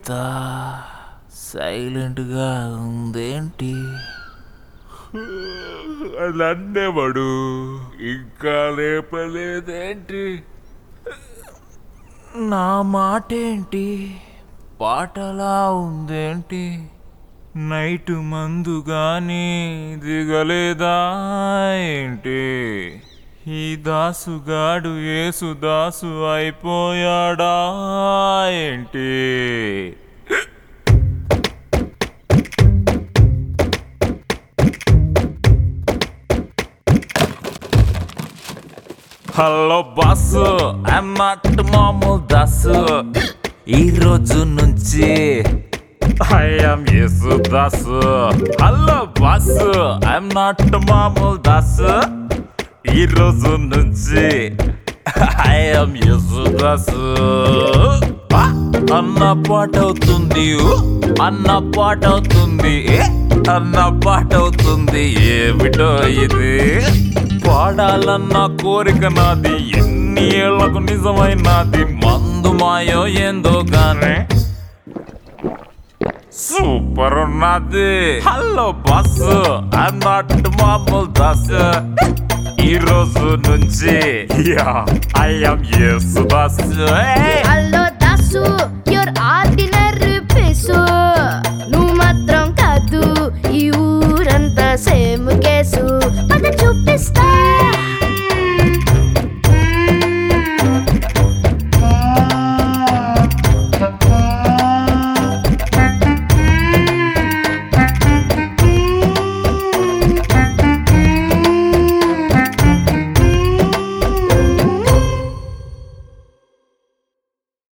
ఇంత సైలెంట్గా ఉందేంటి? అన్నవాడు ఇంకా లేపలేదేంటి? నా మాటేంటి పాటలా ఉందేంటి? నైట్ మందు గాని దిగలేదా ఏంటి? ఈ దాసుగాడు యేసుదాసు అయిపోయాడా ఏంటి? హలో బాసు, ఐఎమ్ నాట్ మామూలు దాసు. ఈ రోజు నుంచి I'm Yesudasu. Hello boss, I'm not మామూలు దాసు. ఈ రోజు నుంచి ఐఎమ్ యేసుదాసు. అన్న పాట అవుతుంది, అన్న పాట అవుతుంది, అన్న పాట అవుతుంది. ఏమిటో ఇది? పాడాలన్న కోరిక నాది, ఎన్ని ఏళ్లకు నిజమైనది. మందు మాయో ఏందో గానే సూపర్ ఉన్నది. హలో బాసు, ఐఎమ్ నాట్ మామూలు దాసు. ఈ రోజు నుంచి I'm Yesudasu. Hello Dasu, your ordinary piece. నువ్వు మాత్రం కాదు, ఈ ఊరంతా